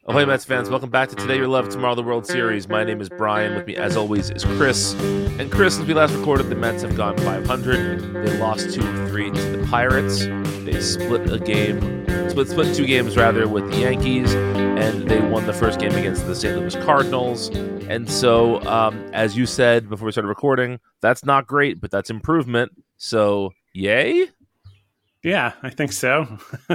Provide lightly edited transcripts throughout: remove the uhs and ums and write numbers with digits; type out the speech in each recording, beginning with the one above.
Ahoy, Mets fans. Welcome back to Today Your Love, Tomorrow the World Series. My name is Brian. With me, as always, is Chris. And Chris, since we last recorded, the Mets have gone 500. They lost 2 of 3 to the Pirates. They split two games, rather, with the Yankees. And they won the first game against the St. Louis Cardinals. And so, as you said before we started recording, that's not great, but that's improvement. So, yay? Yeah, I think so.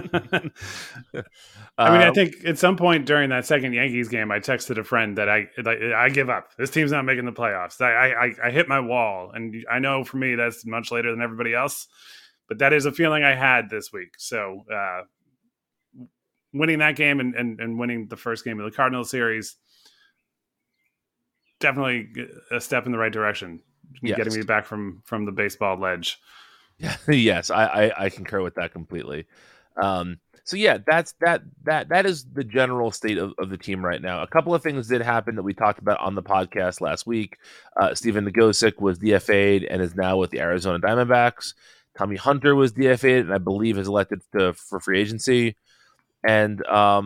I think at some point during that second Yankees game, I texted a friend that I give up. This team's not making the playoffs. I hit my wall, and I know for me that's much later than everybody else, but that is a feeling I had this week. So winning that game and winning the first game of the Cardinals series, definitely a step in the right direction, getting me back from the baseball ledge. Yes, I concur with that completely. So yeah, that is the general state of the team right now. A couple of things did happen that we talked about on the podcast last week. Stephen Nagosic was DFA'd and is now with the Arizona Diamondbacks. Tommy Hunter was DFA'd and I believe is elected for free agency. And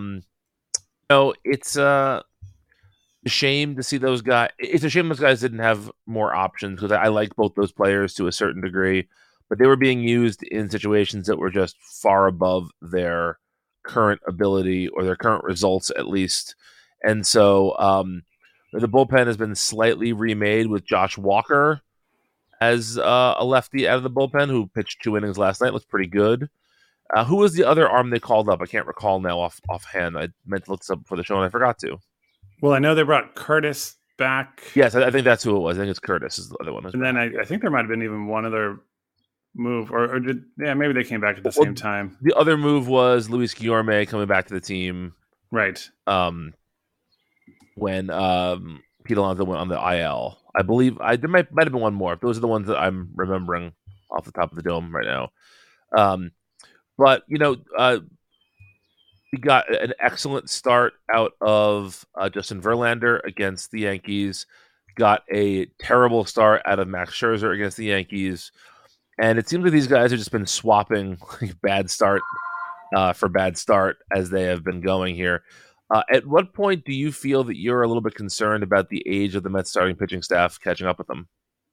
it's a shame to see those guys. It's a shame those guys didn't have more options because I like both those players to a certain degree. But they were being used in situations that were just far above their current ability or their current results, at least. And so the bullpen has been slightly remade with Josh Walker as a lefty out of the bullpen who pitched 2 innings last night. Looks pretty good. Who was the other arm they called up? I can't recall now offhand. I meant to look this up before the show and I forgot to. Well, I know they brought Curtis back. Yes, I think that's who it was. I think it's Curtis is the other one. And then I think there might have been even one other move, or maybe they came back at the same time. The other move was Luis Guillorme coming back to the team, right? When Pete Alonso went on the IL, I believe there might have been one more. Those are the ones that I'm remembering off the top of the dome right now. But we got an excellent start out of Justin Verlander against the Yankees. Got a terrible start out of Max Scherzer against the Yankees. And it seems like these guys have just been swapping bad start for bad start as they have been going here. At what point do you feel that you're a little bit concerned about the age of the Mets starting pitching staff catching up with them?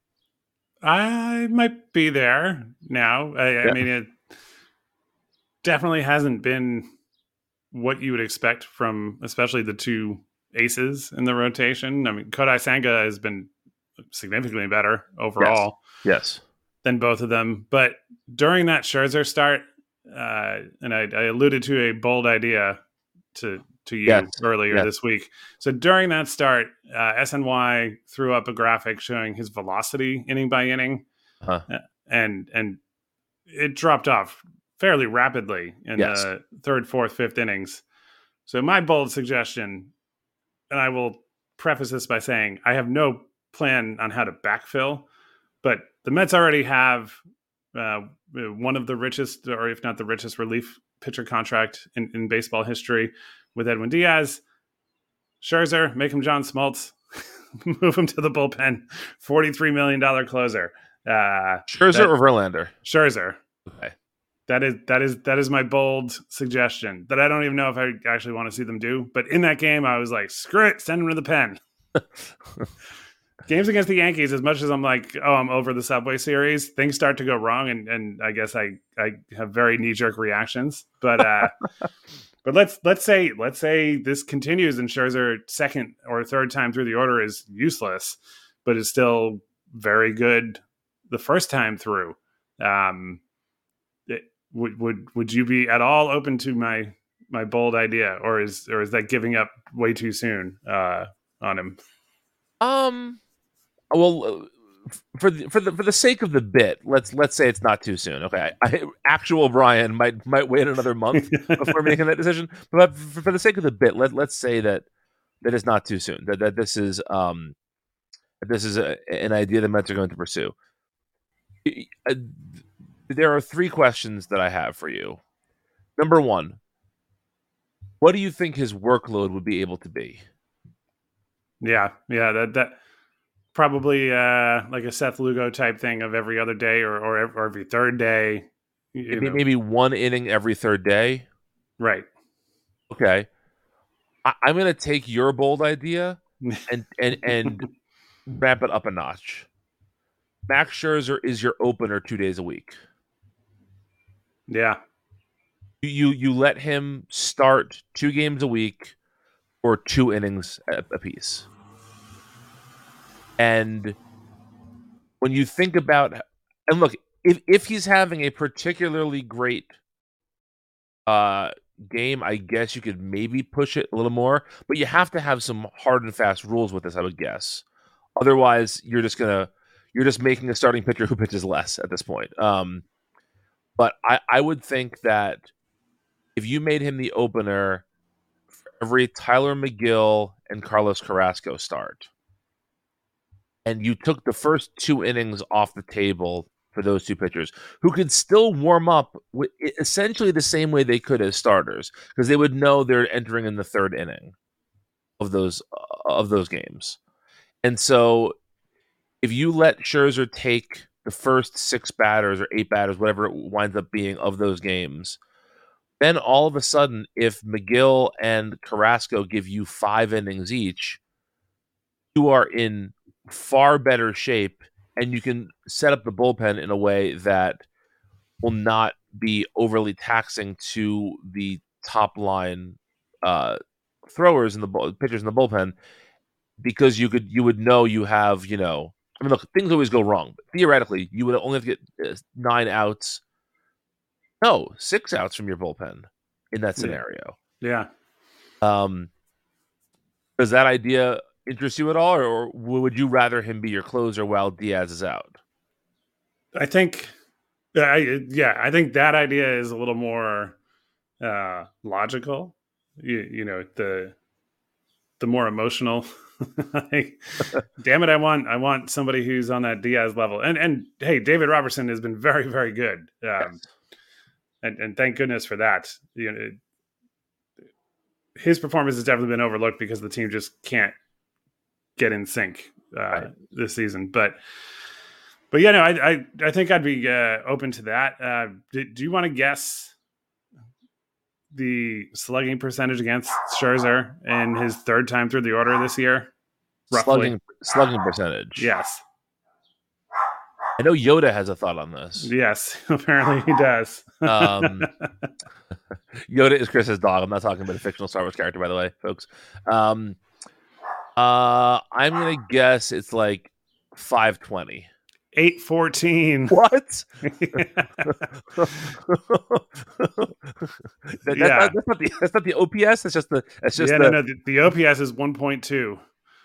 I might be there now. I mean, it definitely hasn't been what you would expect from especially the two aces in the rotation. I mean, Kodai Senga has been significantly better overall. Yes. Than both of them. But during that Scherzer start, and I alluded to a bold idea to you earlier this week. So during that start, SNY threw up a graphic showing his velocity inning by inning, and it dropped off fairly rapidly in the third, fourth, fifth innings. So my bold suggestion, and I will preface this by saying I have no plan on how to backfill, but the Mets already have one of the richest, or if not the richest, relief pitcher contract in baseball history with Edwin Diaz. Scherzer, make him John Smoltz, move him to the bullpen, $43 million closer. Scherzer or Verlander? Scherzer. Okay. That is my bold suggestion that I don't even know if I actually want to see them do. But in that game, I was like, screw it, send him to the pen. Games against the Yankees, as much as I'm like, I'm over the Subway Series, things start to go wrong, and I guess I have very knee-jerk reactions. But but let's say this continues and Scherzer second or third time through the order is useless, but is still very good the first time through. Would you be at all open to my bold idea, or is that giving up way too soon on him? Well, for the sake of the bit, let's say it's not too soon. Okay, actual Brian might wait another month before making that decision. But for the sake of the bit, let's say that it's not too soon. That this is an idea the Mets are going to pursue. There are 3 questions that I have for you. Number 1, what do you think his workload would be able to be? Yeah, that. Probably like a Seth Lugo type thing of every other day or every third day. Maybe 1 inning every third day. Right. Okay. I'm going to take your bold idea and ramp it up a notch. Max Scherzer is your opener 2 days a week. Yeah. You let him start 2 games a week or 2 innings apiece. And when you think about, and look, if he's having a particularly great game, I guess you could maybe push it a little more, but you have to have some hard and fast rules with this, I would guess. Otherwise, you're just making a starting pitcher who pitches less at this point. But I would think that if you made him the opener for every Tyler McGill and Carlos Carrasco start, and you took the first 2 innings off the table for those 2 pitchers, who could still warm up with essentially the same way they could as starters, because they would know they're entering in the 3rd inning of those games. And so if you let Scherzer take the first 6 batters or 8 batters, whatever it winds up being, of those games, then all of a sudden, if McGill and Carrasco give you 5 innings each, you are in far better shape, and you can set up the bullpen in a way that will not be overly taxing to the top line throwers and the pitchers in the bullpen, because you would know you have, I mean, look, things always go wrong, but theoretically you would only have to get 9 outs, no, 6 outs from your bullpen in that scenario. Yeah. Does that idea interest you at all, or would you rather him be your closer while Diaz is out? I think that idea is a little more logical. The more emotional. Damn it! I want somebody who's on that Diaz level. And hey, David Robertson has been very, very good. Yes. And thank goodness for that. His performance has definitely been overlooked because the team just can't get in sync this season. But yeah, no, I think I'd be open to that. Do you want to guess the slugging percentage against Scherzer in his 3rd time through the order this year? Roughly. Slugging percentage. Yes. I know Yoda has a thought on this. Yes, apparently he does. Yoda is Chris's dog. I'm not talking about a fictional Star Wars character, by the way, folks. I'm going to guess it's like 520. 814. What? Yeah. That's not the OPS. That's just the. The OPS is 1.2.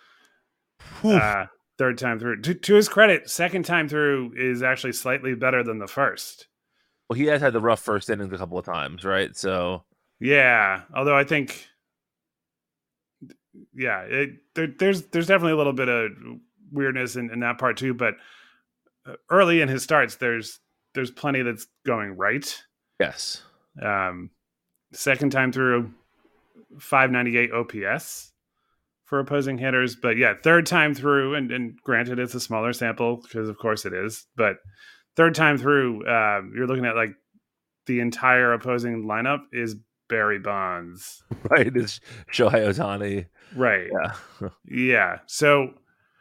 3rd time through. To his credit, 2nd time through is actually slightly better than the first. Well, he has had the rough first innings a couple of times, right? So yeah, although I think, there's definitely a little bit of weirdness in that part too. But early in his starts, there's plenty that's going right. Yes. 2nd time through, 598 OPS for opposing hitters. But yeah, 3rd time through, and granted it's a smaller sample because of course it is, but 3rd time through, you're looking at like the entire opposing lineup is Barry Bonds. Right. It's Shohei Ohtani. Right. Yeah. Yeah. So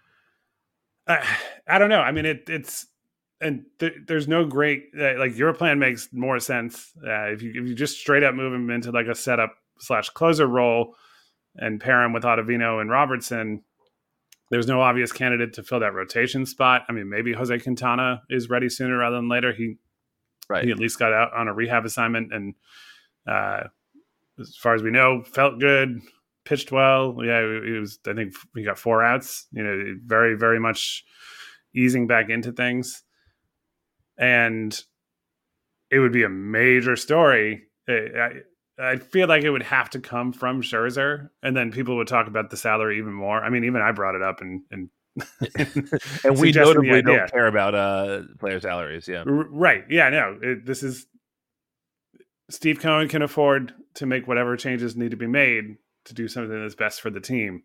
I don't know. I mean, it's and there's no great like your plan makes more sense if you just straight up move him into like a setup / closer role and pair him with Ottavino and Robertson. There's no obvious candidate to fill that rotation spot. I mean, maybe Jose Quintana is ready sooner rather than later. He at least got out on a rehab assignment, and as far as we know, felt good, pitched well. Yeah, it was. I think he got 4 outs. Very, very much easing back into things, and it would be a major story. I feel like it would have to come from Scherzer, and then people would talk about the salary even more. I mean, even I brought it up, and and we notably don't care about player salaries. Yeah, right. Yeah, no. This is Steve Cohen can afford to make whatever changes need to be made to do something that's best for the team.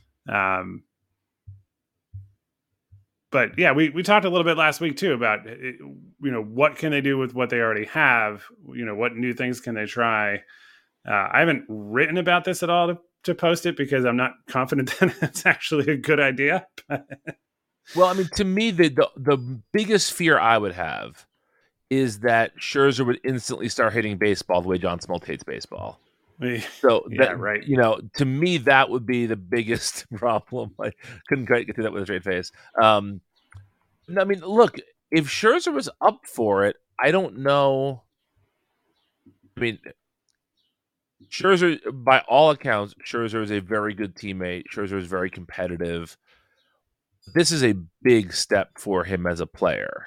But yeah, we talked a little bit last week too about what can they do with what they already have. What new things can they try? I haven't written about this at all, to to post it because I'm not confident that it's actually a good idea. Well, I mean, to me, the biggest fear I would have is that Scherzer would instantly start hitting baseball the way John Smoltz hates baseball. So yeah, right. To me, that would be the biggest problem. I couldn't quite get through that with a straight face. I mean, look, if Scherzer was up for it, I don't know. I mean, Scherzer, by all accounts, Scherzer is a very good teammate. Scherzer is very competitive. This is a big step for him as a player.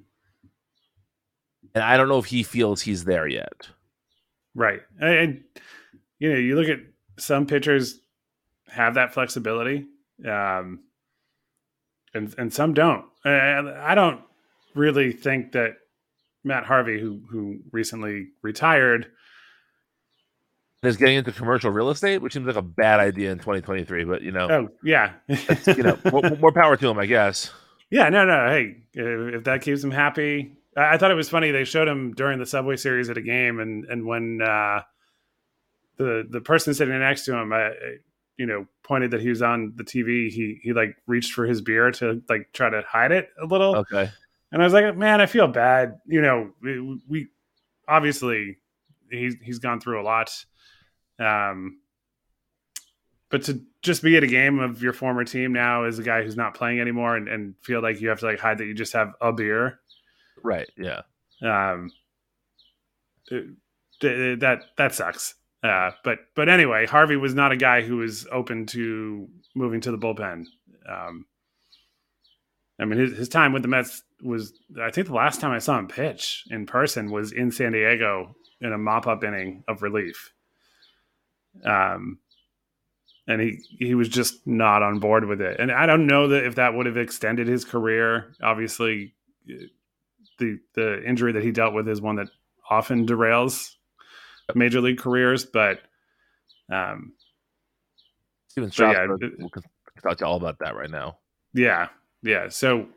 And I don't know if he feels he's there yet. Right. And you look at some pitchers have that flexibility, and some don't. I don't really think that Matt Harvey, who recently retired, is getting into commercial real estate, which seems like a bad idea in 2023. But oh yeah, more power to him, I guess. Yeah, no. Hey, if that keeps him happy, I thought it was funny. They showed him during the Subway Series at a game, and when the person sitting next to him, pointed that he was on the TV, he like reached for his beer to like try to hide it a little. Okay. And I was like, man, I feel bad. We obviously he's gone through a lot. But to just be at a game of your former team now as a guy who's not playing anymore and feel like you have to like hide that you just have a beer. Right. Yeah. That sucks. But anyway, Harvey was not a guy who was open to moving to the bullpen. I mean, his time with the Mets was, I think the last time I saw him pitch in person was in San Diego in a mop-up inning of relief. And he was just not on board with it. And I don't know that if that would have extended his career. Obviously, the injury that he dealt with is one that often derails major league careers. But Steven Strasburg will talk to you all about that right now. Yeah. So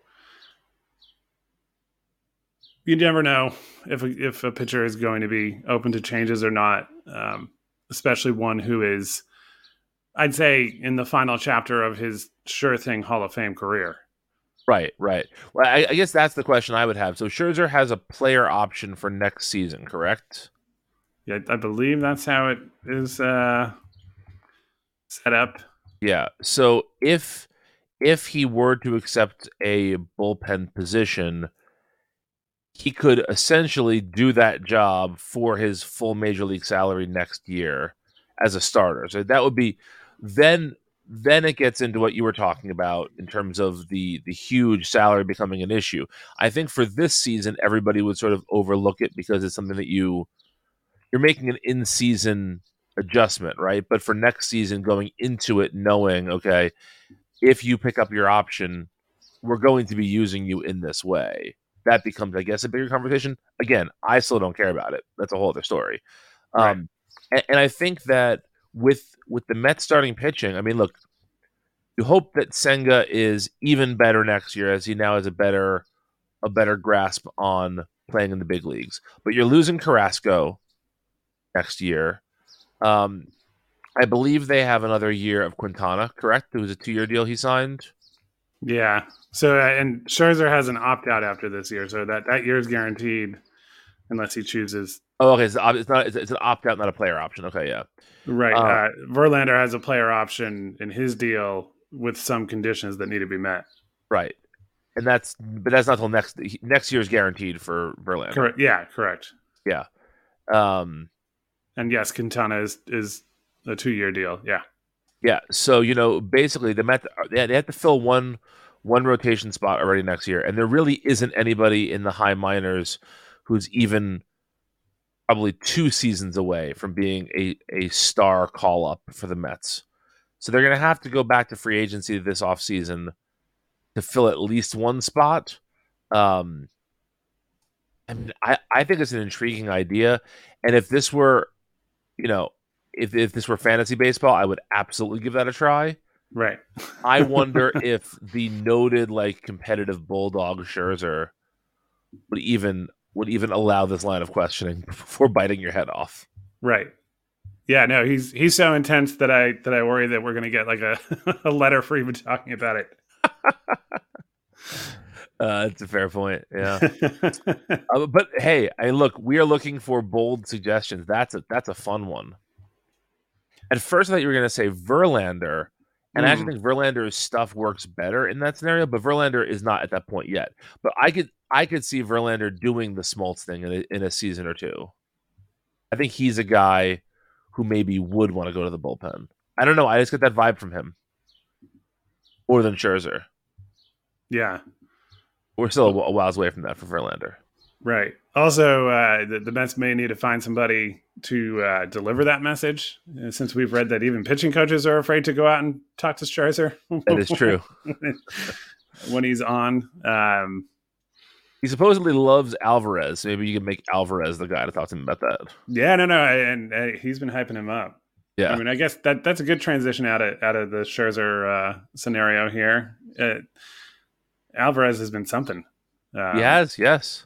you never know if a pitcher is going to be open to changes or not, especially one who is, I'd say, in the final chapter of his sure thing Hall of Fame career. Right. Well, I guess that's the question I would have. So Scherzer has a player option for next season, correct? Yeah, I believe that's how it is set up. Yeah. So if he were to accept a bullpen position, he could essentially do that job for his full major league salary next year as a starter. So that would be then it gets into what you were talking about in terms of the huge salary becoming an issue. I think for this season, everybody would sort of overlook it because it's something that you're making an in-season adjustment, right? But for next season, going into it knowing, okay, if you pick up your option, we're going to be using you in this way. That becomes, I guess, a bigger conversation. Again, I still don't care about it. That's a whole other story. Right. And I think that with the Mets starting pitching, I mean, look, you hope that Senga is even better next year as he now has a better grasp on playing in the big leagues. But you're losing Carrasco next year. I believe they have another year of Quintana, correct? It was a 2-year deal he signed. Yeah. So, and Scherzer has an opt-out after this year, so that year is guaranteed unless he chooses. Oh, okay. It's an opt-out, not a player option. Okay, yeah. Right. Verlander has a player option in his deal with some conditions that need to be met. Right. And that's not till next year is guaranteed for Verlander. Correct. Yeah, correct. Yeah. And yes, Quintana is a 2-year deal. Yeah. Yeah. So, basically the Mets, they have to fill one rotation spot already next year. And there really isn't anybody in the high minors who's even probably 2 seasons away from being a star call-up for the Mets. So they're going to have to go back to free agency this offseason to fill at least one spot. I mean, I think it's an intriguing idea. And if this were, if this were fantasy baseball, I would absolutely give that a try. Right. I wonder if the noted competitive bulldog Scherzer would even allow this line of questioning before biting your head off. Right. Yeah, no, he's so intense that I worry that we're gonna get like a letter for even talking about it. That's a fair point. Yeah. But hey, look, we are looking for bold suggestions. That's a fun one. At first, I thought you were going to say Verlander, and I actually think Verlander's stuff works better in that scenario. But Verlander is not at that point yet. But I could see Verlander doing the Smoltz thing in a season or two. I think he's a guy who maybe would want to go to the bullpen. I don't know. I just get that vibe from him more than Scherzer. Yeah. We're still a whiles away from that for Verlander. Right. Also, the Mets may need to find somebody to deliver that message, since we've read that even pitching coaches are afraid to go out and talk to Scherzer. That is true. When he's on. He supposedly loves Alvarez. Maybe you can make Alvarez the guy to talk to him about that. Yeah, no. And he's been hyping him up. Yeah. I mean, I guess that's a good transition out of the Scherzer scenario here. Alvarez has been something. He has, yes.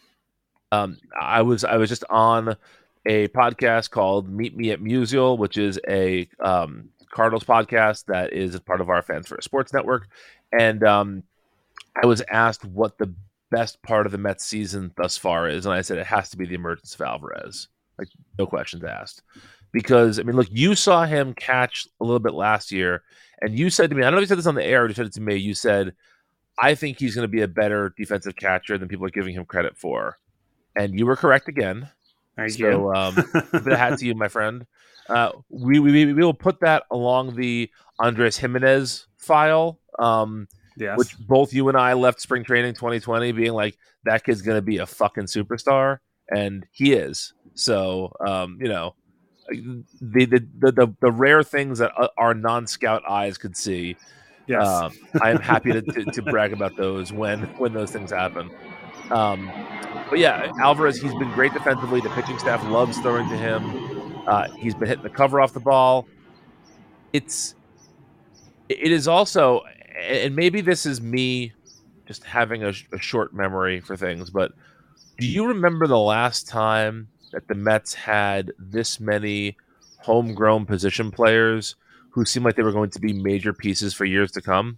I was just on a podcast called Meet Me at Musial, which is a Cardinals podcast that is part of our Fans First Sports Network, and I was asked what the best part of the Mets season thus far is, and I said it has to be the emergence of Alvarez, like no questions asked. Because I mean, look, you saw him catch a little bit last year, and you said to me, I don't know if you said this on the air or you said it to me. You said, I think he's going to be a better defensive catcher than people are giving him credit for. And you were correct again. Thank you. Bit of hat to you, my friend. We will put that along the Andres Jimenez file, yes. Which both you and I left spring training 2020 being like, that kid's going to be a fucking superstar, and he is. So, you know, the rare things that our non-scout eyes could see. Yes. I am happy to brag about those when those things happen. But yeah, Alvarez, he's been great defensively. The pitching staff loves throwing to him. He's been hitting the cover off the ball. It is also, and maybe this is me just having a short memory for things, but do you remember the last time that the Mets had this many homegrown position players who seemed like they were going to be major pieces for years to come?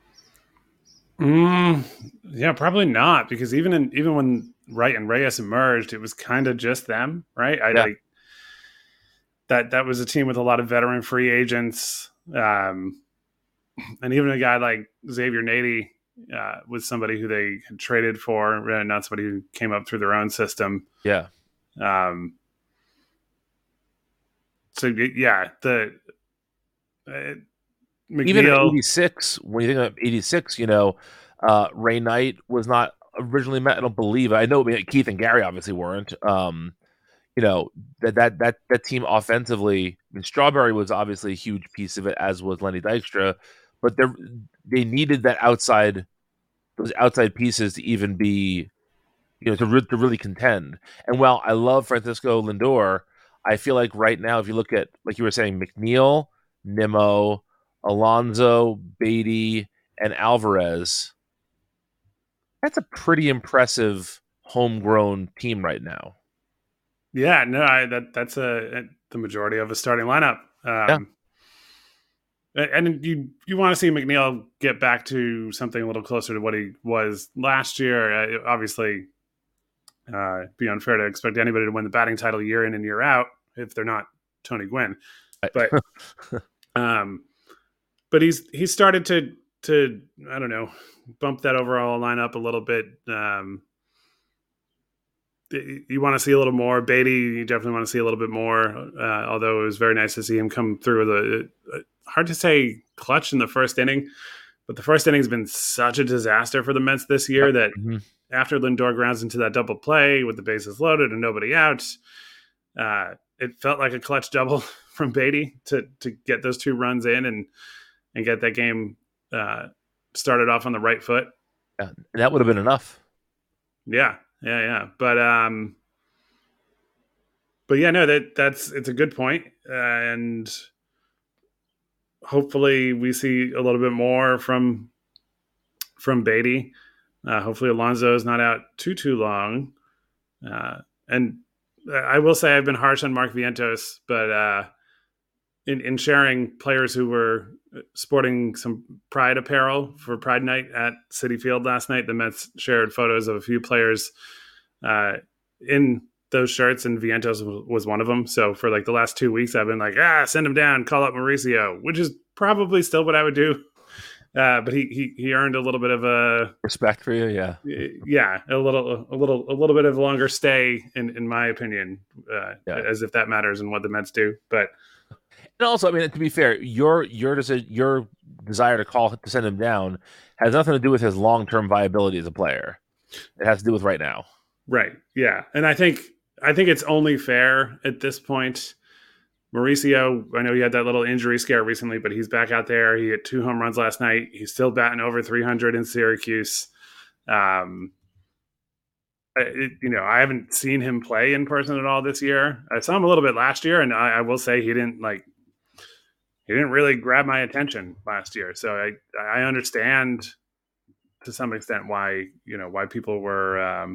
Yeah, probably not, because even when Wright and Reyes emerged, it was kind of just them, right? Like that was a team with a lot of veteran free agents, and even a guy like Xavier Nady was somebody who they had traded for, not somebody who came up through their own system. Yeah. So yeah, McNeil, even in 86, when you think of 86, you know, Ray Knight was not originally Met. I don't believe. I know Keith and Gary obviously weren't. You know, that team offensively, I mean, Strawberry was obviously a huge piece of it, as was Lenny Dykstra, but they needed those outside pieces to even be, you know, to really contend. And while I love Francisco Lindor, I feel like right now, if you look at, like you were saying, McNeil, Nimmo, Alonso, Beatty, and Alvarez, that's a pretty impressive homegrown team right now. Yeah, no, that's the majority of a starting lineup. And you want to see McNeil get back to something a little closer to what he was last year. Obviously, it'd be unfair to expect anybody to win the batting title year in and year out if they're not Tony Gwynn. But but he's started to I don't know, bump that overall lineup a little bit. You want to see a little more. Beatty, you definitely want to see a little bit more, although it was very nice to see him come through with hard to say clutch in the first inning, but the first inning has been such a disaster for the Mets this year that after Lindor grounds into that double play with the bases loaded and nobody out, it felt like a clutch double from Beatty to get those 2 runs in and get that game started off on the right foot. Yeah, that would have been enough. Yeah. But yeah, no, it's a good point. And hopefully we see a little bit more from Beatty. Hopefully Alonso is not out too long. And I will say I've been harsh on Mark Vientos, but in sharing players who were sporting some Pride apparel for Pride Night at Citi Field last night. The Mets shared photos of a few players in those shirts, and Vientos was one of them. So for like the last 2 weeks, I've been like, send him down, call up Mauricio, which is probably still what I would do. But he earned a little bit of a respect for you, yeah, a little bit of a longer stay in my opinion, as if that matters in what the Mets do. But and also, I mean, to be fair, your desire to send him down has nothing to do with his long-term viability as a player. It has to do with right now. Right. Yeah, and I think it's only fair at this point. Mauricio, I know he had that little injury scare recently, but he's back out there. He hit 2 home runs last night. He's still batting over 300 in Syracuse. I haven't seen him play in person at all this year. I saw him a little bit last year, and I will say he didn't really grab my attention last year. So I understand to some extent why people were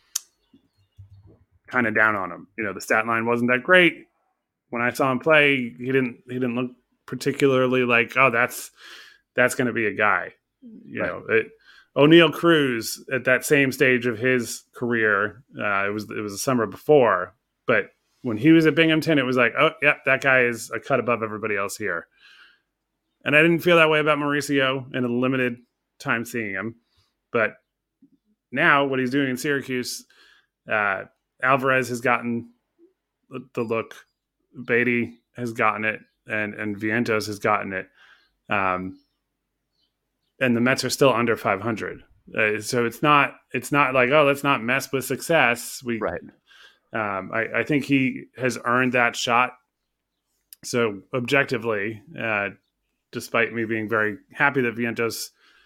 kind of down on him. The stat line wasn't that great. When I saw him play, he didn't look particularly like, that's going to be a guy. O'Neal Cruz at that same stage of his career, it was the summer before, but when he was at Binghamton, it was like, that guy is a cut above everybody else here. And I didn't feel that way about Mauricio in a limited time seeing him. But now what he's doing in Syracuse, Alvarez has gotten the look. Beatty has gotten it, and Vientos has gotten it. And the Mets are still under 500. So it's not like, let's not mess with success. Right. I think he has earned that shot. So objectively, despite me being very happy that Vientos,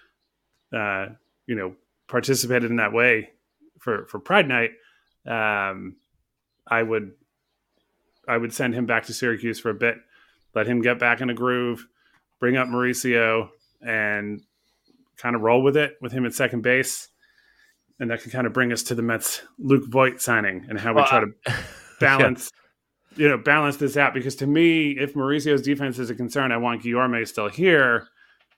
participated in that way for Pride Night, I would send him back to Syracuse for a bit, let him get back in a groove, bring up Mauricio, and kind of roll with it with him at second base. And that can kind of bring us to the Mets Luke Voit signing and how we try to balance, balance this out. Because to me, if Mauricio's defense is a concern, I want Guillorme still here,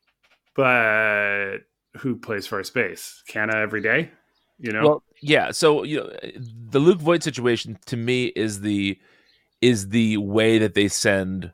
but who plays first base? Canna every day, Well, yeah. So the Luke Voit situation to me is the way that they send.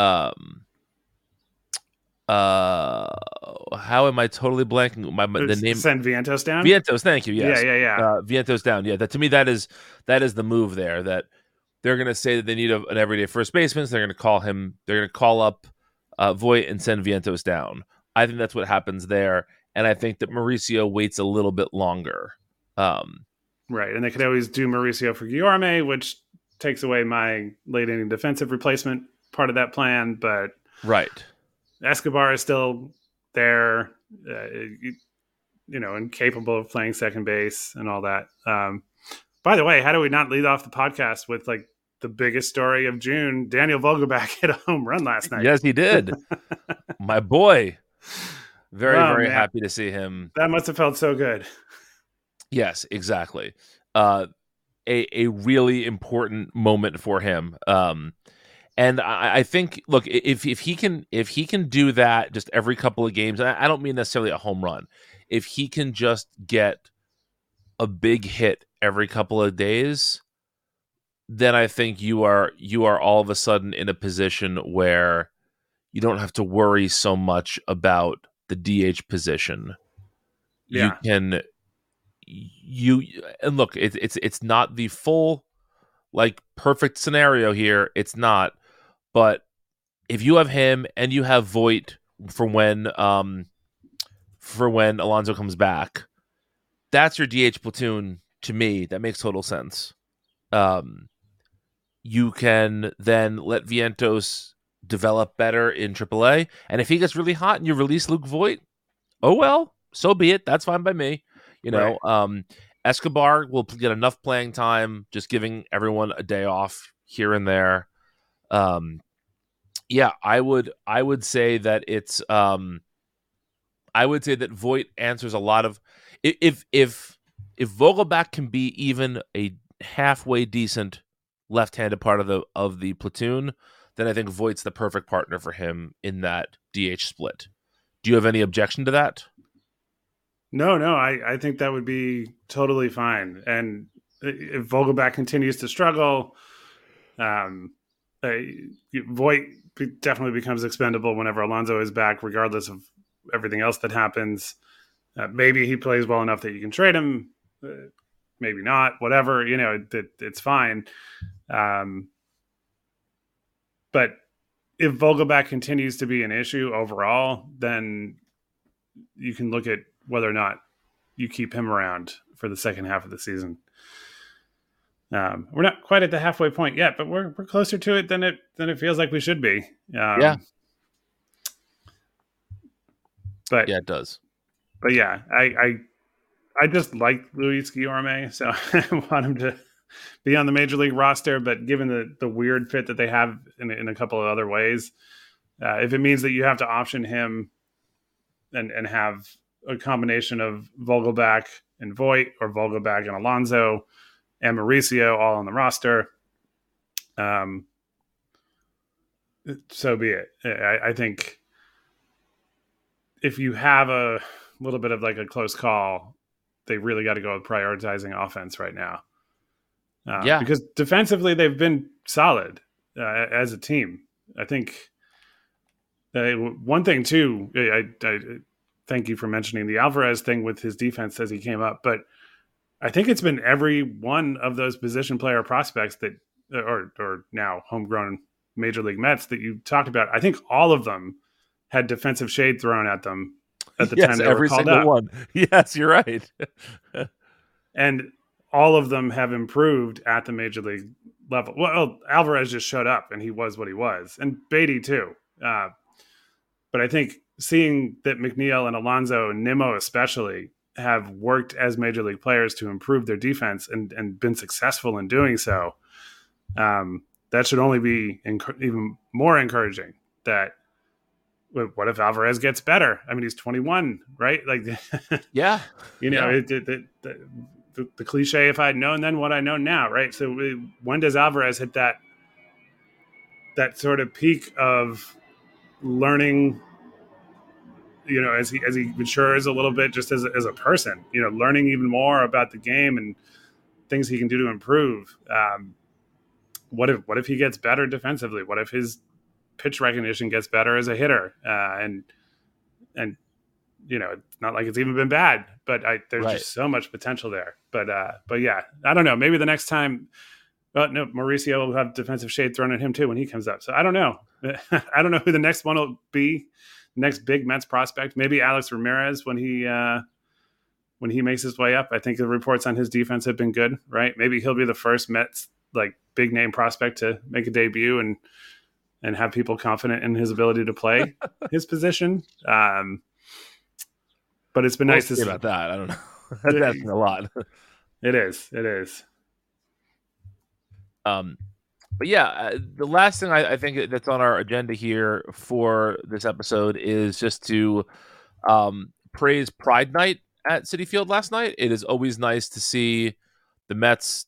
How am I totally blanking? The name send Vientos down. Vientos, thank you. Yes, yeah. Vientos down. Yeah, that to me that is the move there. That they're going to say that they need an everyday first baseman. So they're going to call him. They're going to call up Voit and send Vientos down. I think that's what happens there, and I think that Mauricio waits a little bit longer. Right, and they could always do Mauricio for Guillorme, which takes away my late inning defensive replacement part of that plan. But right, Escobar is still there, and capable of playing second base and all that. By the way, how do we not lead off the podcast with like the biggest story of June? Daniel Vogelbach hit a home run last night. Yes, he did. My boy. Very happy to see him. That must have felt so good. Yes, exactly. A really important moment for him. And I think, look, if he can do that just every couple of games, I don't mean necessarily a home run. If he can just get a big hit every couple of days, then I think you are all of a sudden in a position where you don't have to worry so much about the DH position. Yeah. And look, it's not the full like perfect scenario here. It's not. But if you have him and you have Voit for when Alonso comes back, that's your DH platoon. To me, that makes total sense. You can then let Vientos develop better in AAA, and if he gets really hot and you release Luke Voit, oh well, so be it. That's fine by me. Right. Escobar will get enough playing time, just giving everyone a day off here and there. Yeah, I would say that it's I would say that Voit answers a lot of if Vogelbach can be even a halfway decent left-handed part of the platoon, then I think Voigt's the perfect partner for him in that DH split. Do you have any objection to that? No, I think that would be totally fine. And if Vogelback continues to struggle, Voigt definitely becomes expendable whenever Alonso is back, regardless of everything else that happens. Maybe he plays well enough that you can trade him. Maybe not. Whatever, it's fine. But if Vogelback continues to be an issue overall, then you can look at whether or not you keep him around for the second half of the season. We're not quite at the halfway point yet, but we're closer to it than it feels like we should be. Yeah. But yeah, it does. But yeah, I just like Luis Guillorme, so I want him to be on the major league roster. But given the weird fit that they have in a couple of other ways, if it means that you have to option him and have a combination of Vogelback and Voigt, or Vogelback and Alonso and Mauricio all on the roster, so be it. I think if you have a little bit of like a close call, they really got to go with prioritizing offense right now. Because defensively they've been solid as a team. I think one thing too, I thank you for mentioning the Alvarez thing with his defense as he came up, but I think it's been every one of those position player prospects that, or now homegrown Major League Mets that you talked about. I think all of them had defensive shade thrown at them at the time they were called up. One. Yes, you're right. And all of them have improved at the major league level. Well, Alvarez just showed up and he was what he was, and Beatty too. But I think seeing that McNeil and Alonso and Nimmo especially have worked as major league players to improve their defense and been successful in doing so, that should only be even more encouraging. That what if Alvarez gets better? I mean, he's 21, right? Like, yeah, the cliche, if I'd known then what I know now, right? So when does Alvarez hit that sort of peak of learning, as he matures a little bit, just as a person, learning even more about the game and things he can do to improve? What if he gets better defensively? What if his pitch recognition gets better as a hitter? And it's not like it's even been bad, but there's just so much potential there. But yeah, I don't know. Maybe the next time, no, Mauricio will have defensive shade thrown at him too when he comes up. So I don't know. I don't know who the next one will be. Next big Mets prospect, maybe Alex Ramirez when he makes his way up. I think the reports on his defense have been good, right? Maybe he'll be the first Mets like big name prospect to make a debut and have people confident in his ability to play his position. But it's been nice to see about that. I don't know. That's asking a lot. It is. But yeah, the last thing I think that's on our agenda here for this episode is just to praise Pride Night at Citi Field last night. It is always nice to see the Mets,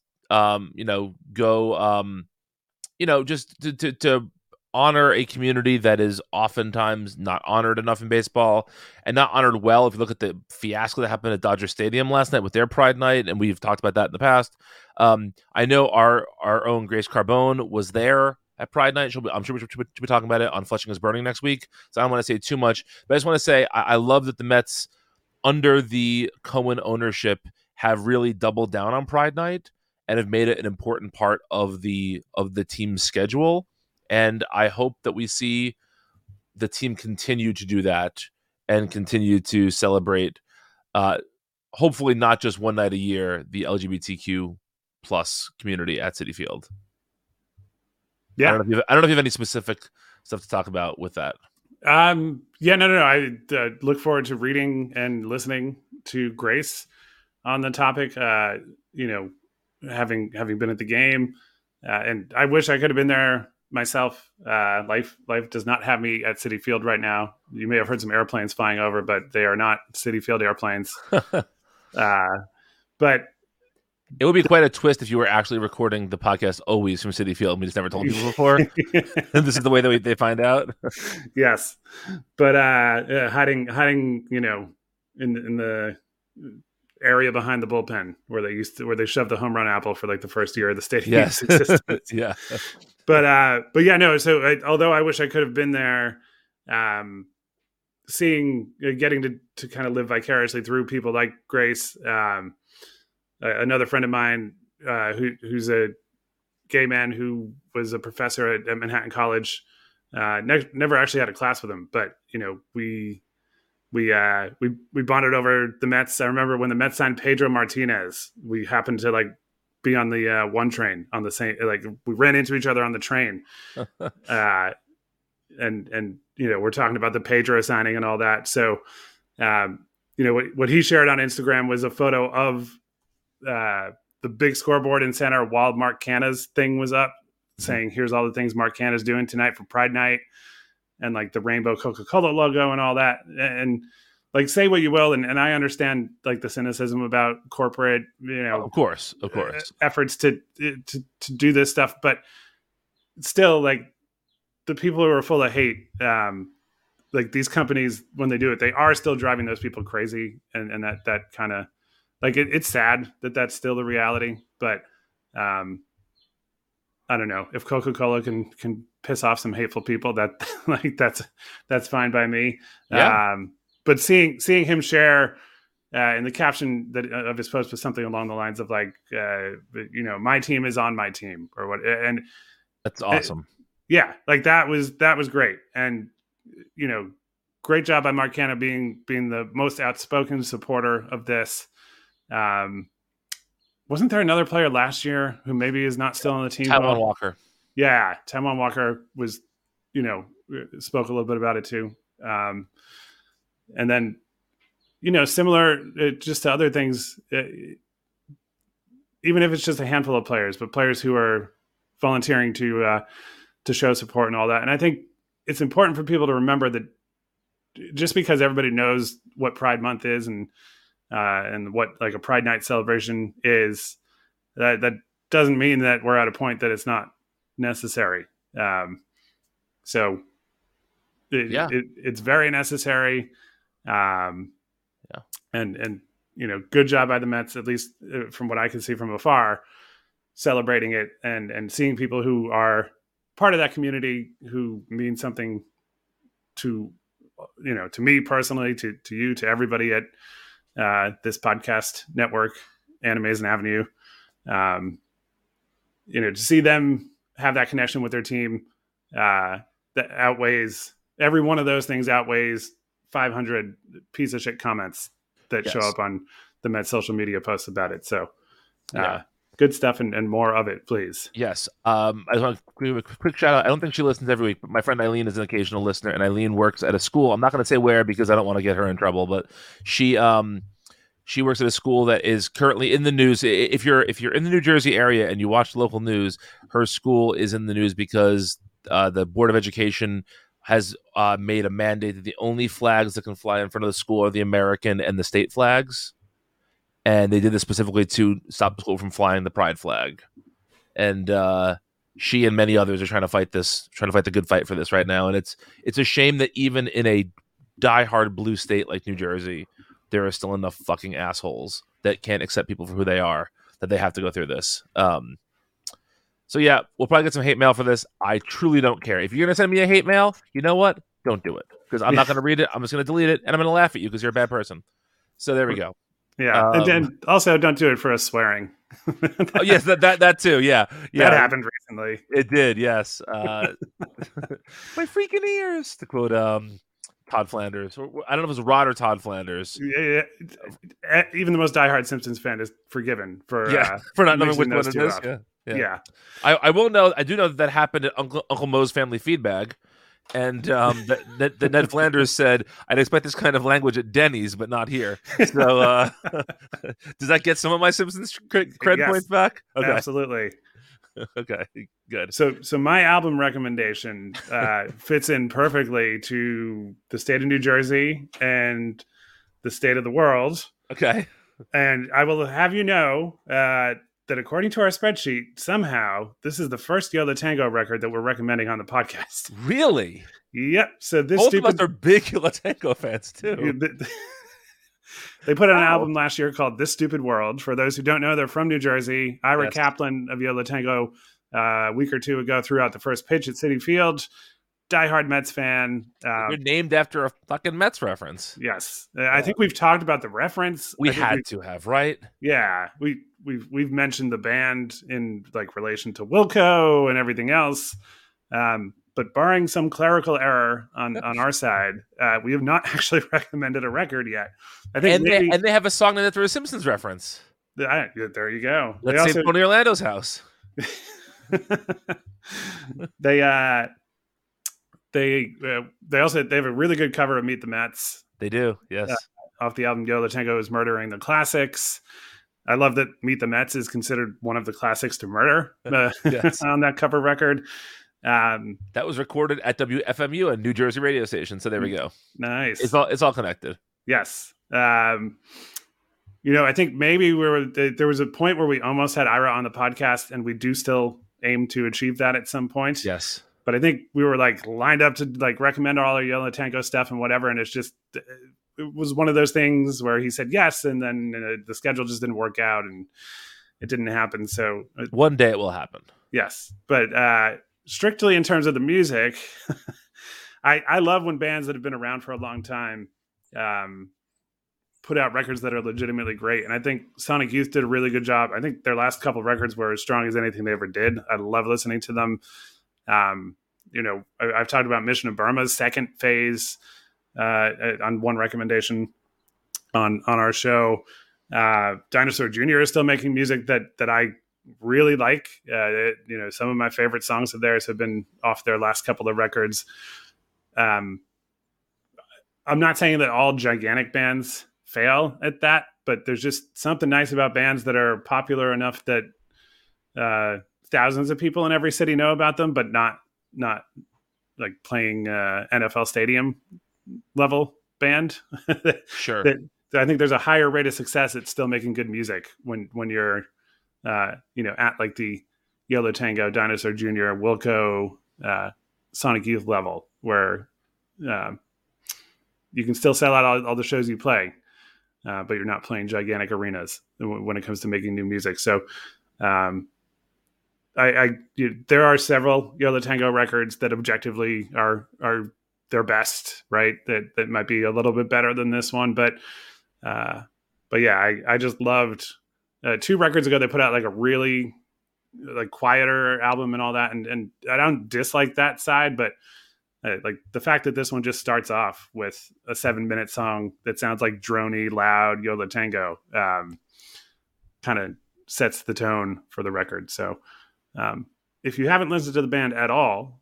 go, just to honor a community that is oftentimes not honored enough in baseball, and not honored well. If you look at the fiasco that happened at Dodger Stadium last night with their Pride Night, and we've talked about that in the past. I know our own Grace Carbone was there at Pride Night. I'm sure she'll be talking about it on Fletching is Burning next week, so I don't want to say too much, but I just want to say I love that the Mets, under the Cohen ownership, have really doubled down on Pride Night and have made it an important part of the team's schedule. And I hope that we see the team continue to do that and continue to celebrate, hopefully not just one night a year, the LGBTQ plus community at Citi Field. Yeah. I don't know if you have any specific stuff to talk about with that. Yeah, no. I look forward to reading and listening to Grace on the topic, having been at the game. And I wish I could have been there myself. Life does not have me at Citi Field right now. You may have heard some airplanes flying over, but they are not Citi Field airplanes. But It would be quite a twist if you were actually recording the podcast always from Citi Field and we just never told people before. And this is the way that they find out. Yes. But hiding, in the area behind the bullpen where they shoved the home run apple for like the first year of the stadium's existence. Yeah. But yeah, no. So although I wish I could have been there, getting to kind of live vicariously through people like Grace, another friend of mine who's a gay man who was a professor at Manhattan College. Never actually had a class with him, but we bonded over the Mets. I remember when the Mets signed Pedro Martinez, we happened to like be on the one train on the same, like we ran into each other on the train. And we're talking about the Pedro signing and all that. So, what he shared on Instagram was a photo of the big scoreboard in center while Mark Canha's thing was up, saying, here's all the things Mark Canha's doing tonight for Pride Night, and like the rainbow Coca-Cola logo and all that. And like, say what you will. And I understand like the cynicism about corporate, of course, efforts to do this stuff, but still, like, the people who are full of hate, like these companies, when they do it, they are still driving those people crazy. And that kind of like, it's sad that that's still the reality, but I don't know if Coca-Cola can piss off some hateful people, that like, that's fine by me. Yeah. But seeing him share in the caption of his post was something along the lines of like, my team is on my team or what. And that's awesome. Yeah. Like that was great. And, great job by Mark Canha being the most outspoken supporter of this. Wasn't there another player last year who maybe is not still on the team? Taijuan Walker. Yeah. Taijuan Walker was, spoke a little bit about it too. And then, similar just to other things, even if it's just a handful of players, but players who are volunteering to show support and all that. And I think it's important for people to remember that just because everybody knows what Pride Month is and what like a Pride Night celebration is, that doesn't mean that we're at a point that it's not necessary. So it's very necessary. And good job by the Mets, at least from what I can see from afar, celebrating it and seeing people who are part of that community who mean something to me personally, to you, to everybody at this podcast network, Animes and Avenue. To see them have that connection with their team, that outweighs every one of those things outweighs 500 piece of shit comments that show up on the Mets social media posts about it. So good stuff and more of it, please. Yes. I just want to give a quick shout out. I don't think she listens every week, but my friend Eileen is an occasional listener, and Eileen works at a school. I'm not going to say where because I don't want to get her in trouble, but she works at a school that is currently in the news. If you're in the New Jersey area and you watch the local news, her school is in the news because the Board of Education has made a mandate that the only flags that can fly in front of the school are the American and the state flags. And they did this specifically to stop the school from flying the pride flag. And she and many others are trying to fight the good fight for this right now. And it's a shame that even in a diehard blue state like New Jersey, there are still enough fucking assholes that can't accept people for who they are, that they have to go through this. So yeah, we'll probably get some hate mail for this. I truly don't care. If you're going to send me a hate mail, you know what? Don't do it. Because I'm not going to read it. I'm just going to delete it. And I'm going to laugh at you because you're a bad person. So there we go. Yeah. And then also don't do it for us swearing. Oh, yes, that too. Yeah. That happened recently. It did. Yes. My freaking ears, to quote Todd Flanders. I don't know if it was Rod or Todd Flanders. Yeah. Even the most diehard Simpsons fan is forgiven for not knowing which one it is. Yeah. I will know. I do know that happened at Uncle Mo's Family Feedback. And that Ned Flanders said, I'd expect this kind of language at Denny's, but not here. So does that get some of my Simpsons cred points back? Okay. Absolutely. Okay, good. So my album recommendation fits in perfectly to the state of New Jersey and the state of the world. Okay. And I will have you know, that according to our spreadsheet, somehow this is the first Yo La Tengo record that we're recommending on the podcast. Really? Yep. So this both of us are big Yo La Tengo fans too. They put out an album last year called This Stupid World. For those who don't know, they're from New Jersey. Ira Kaplan of Yo La Tengo a week or two ago threw out the first pitch at Citi Field. Diehard Mets fan. You're named after a fucking Mets reference. Yes. I think we've talked about the reference. We had to have, right? Yeah. We've mentioned the band in like relation to Wilco and everything else. But barring some clerical error on our side, we have not actually recommended a record yet. I think they have a song in it for a Simpsons reference. There you go. Let's say Tony Orlando's house. They also have a really good cover of Meet the Mets. They do, yes. Off the album Yo La Tengo is Murdering the Classics. I love that Meet the Mets is considered one of the classics to murder on that cover record. That was recorded at WFMU, a New Jersey radio station. So there we go. Nice. It's all connected. Yes. I think maybe there was a point where we almost had Ira on the podcast, and we do still aim to achieve that at some point. Yes. But I think we were like lined up to like recommend all our Yo La Tengo stuff and whatever. And it was one of those things where he said yes, and then the schedule just didn't work out and it didn't happen. So one day it will happen. Yes. But strictly in terms of the music, I love when bands that have been around for a long time put out records that are legitimately great. And I think Sonic Youth did a really good job. I think their last couple of records were as strong as anything they ever did. I love listening to them. I've talked about Mission of Burma's second phase on one recommendation on our show. Dinosaur Jr. is still making music that I really like. Some of my favorite songs of theirs have been off their last couple of records. I'm not saying that all gigantic bands fail at that, but there's just something nice about bands that are popular enough that thousands of people in every city know about them, but not like playing NFL stadium level band. Sure. I think there's a higher rate of success at still making good music when you're at like the Yo La Tengo, Dinosaur Jr., Wilco, Sonic Youth level, where you can still sell out all the shows you play, but you're not playing gigantic arenas when it comes to making new music. So there are several Yo La Tengo records that objectively are their best, right? That might be a little bit better than this one, but yeah, I just loved 2 records ago. They put out like a really like quieter album and all that, and I don't dislike that side, but like the fact that this one just starts off with a 7-minute song that sounds like droney, loud Yo La Tengo, kind of sets the tone for the record. So if you haven't listened to the band at all,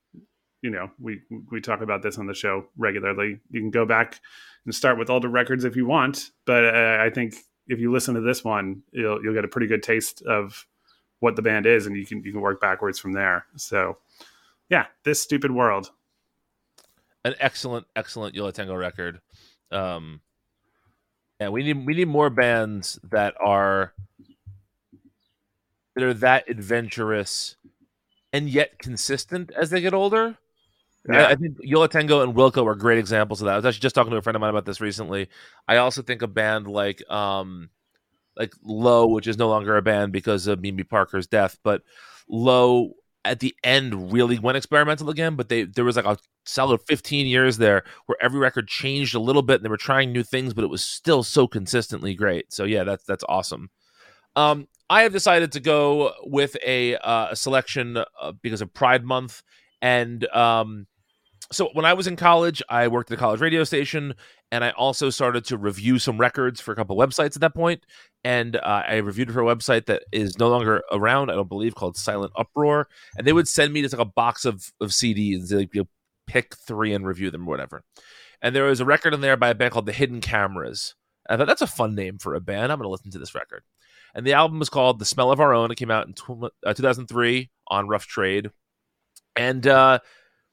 we talk about this on the show regularly. You can go back and start with older records if you want, but I think if you listen to this one, you'll get a pretty good taste of what the band is, and you can work backwards from there. So yeah, This Stupid World. An excellent Yo La Tengo record. And we need more bands that are that adventurous and yet consistent as they get older. Yeah. I think Yo La Tengo and Wilco are great examples of that. I was actually just talking to a friend of mine about this recently. I also think a band like Low, which is no longer a band because of Mimi Parker's death, but Low at the end really went experimental again, but there was like a solid 15 years there where every record changed a little bit and they were trying new things, but it was still so consistently great. So yeah, that's awesome. I have decided to go with a selection because of Pride Month. And so when I was in college, I worked at a college radio station, and I also started to review some records for a couple websites at that point. And I reviewed it for a website that is no longer around, I don't believe, called Silent Uproar. And they would send me just like a box of CDs. Like, pick 3 and review them or whatever. And there was a record in there by a band called The Hidden Cameras. I thought, that's a fun name for a band. I'm going to listen to this record. And the album was called The Smell of Our Own. It came out in 2003 on Rough Trade. And I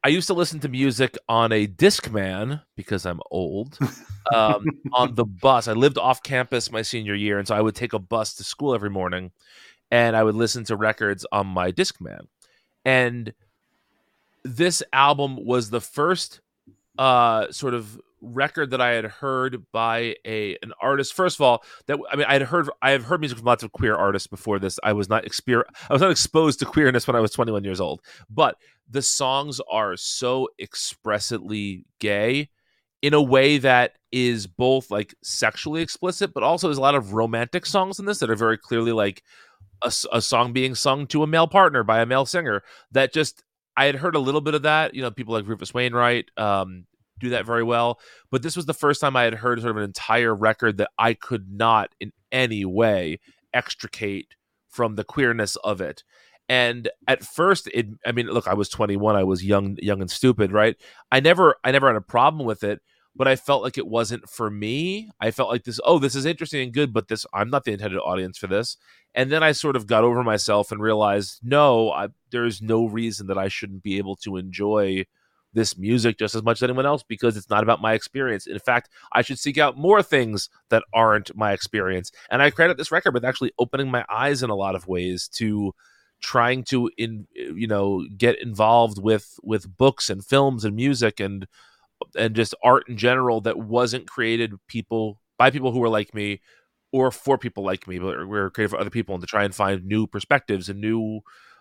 I used to listen to music on a Discman because I'm old. On the bus, I lived off campus my senior year, and so I would take a bus to school every morning, and I would listen to records on my Discman. And this album was the first sort of record that I had heard by an artist. First of all, I have heard music from lots of queer artists before this. I was not exposed to queerness when I was 21 years old, but the songs are so expressly gay in a way that is both like sexually explicit, but also there's a lot of romantic songs in this that are very clearly like a song being sung to a male partner by a male singer. That just, I had heard a little bit of that. People like Rufus Wainwright do that very well. But this was the first time I had heard sort of an entire record that I could not in any way extricate from the queerness of it. And at first, look, I was 21. I was young and stupid, right? I never had a problem with it, but I felt like it wasn't for me. I felt like this is interesting and good, but I'm not the intended audience for this. And then I sort of got over myself and realized, no, there's no reason that I shouldn't be able to enjoy this music just as much as anyone else, because it's not about my experience. In fact, I should seek out more things that aren't my experience. And I credit this record with actually opening my eyes in a lot of ways to trying to get involved with books and films and music and just art in general that wasn't created by people who were like me or for people like me, but we're created for other people, and to try and find new perspectives and new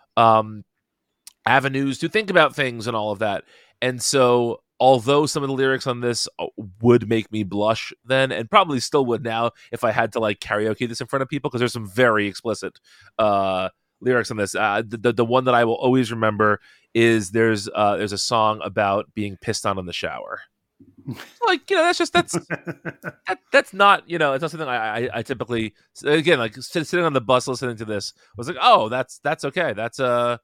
avenues to think about things and all of that. And so, although some of the lyrics on this would make me blush then, and probably still would now if I had to like karaoke this in front of people, because there's some very explicit lyrics on this. The one that I will always remember is there's a song about being pissed on in the shower. Like, that's not, it's not something I typically, again, like sitting on the bus listening to this was like, oh, that's okay. That's a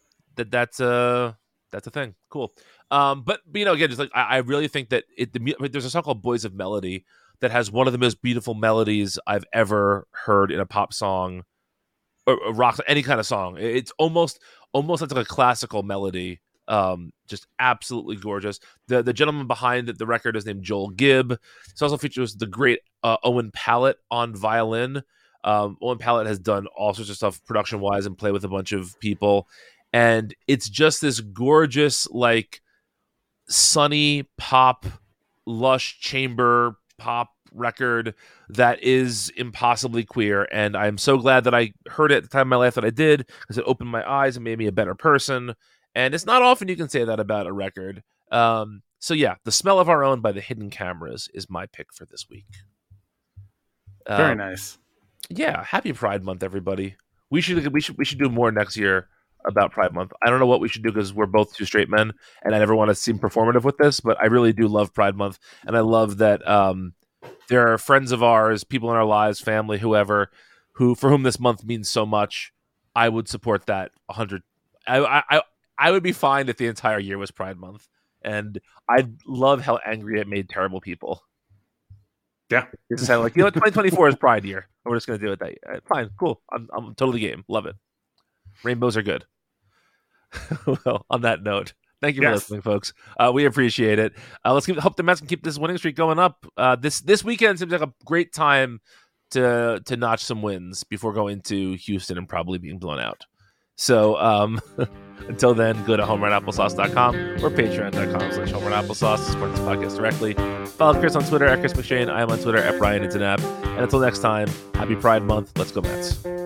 thing. Cool. But again, just like, I really think that there's a song called Boys of Melody that has one of the most beautiful melodies I've ever heard in a pop song or rock, any kind of song. It's almost like a classical melody. Just absolutely gorgeous. The gentleman behind the record is named Joel Gibb. This also features the great Owen Pallett on violin. Owen Pallett has done all sorts of stuff production wise and played with a bunch of people, and it's just this gorgeous, like, sunny pop, lush chamber pop record that is impossibly queer. And I'm so glad that I heard it at the time of my life that I did, because it opened my eyes and made me a better person. And it's not often you can say that about a record. So yeah, The Smell of Our Own by the Hidden Cameras is my pick for this week. Very nice. Yeah, happy Pride Month, everybody. We should do more next year about Pride Month. I don't know what we should do, because we're both two straight men, and I never want to seem performative with this, but I really do love Pride Month, and I love that there are friends of ours, people in our lives, family, whoever, for whom this month means so much. I would support that 100. I would be fine if the entire year was Pride Month, and I love how angry it made terrible people. Yeah, it's just like, 2024 is Pride year, and we're just gonna do it that year. Fine, cool. I'm totally game. Love it. Rainbows are good. Well, on that note, thank you for listening, folks. We appreciate it. Hope the Mets can keep this winning streak going up. This weekend seems like a great time to notch some wins before going to Houston and probably being blown out. So until then, go to homerunappleSauce.com or patreon.com/homerunappleSauce to support this podcast directly. Follow Chris on Twitter at Chris McShane. I am on Twitter at Brian Internet. And until next time, happy Pride Month. Let's go Mets.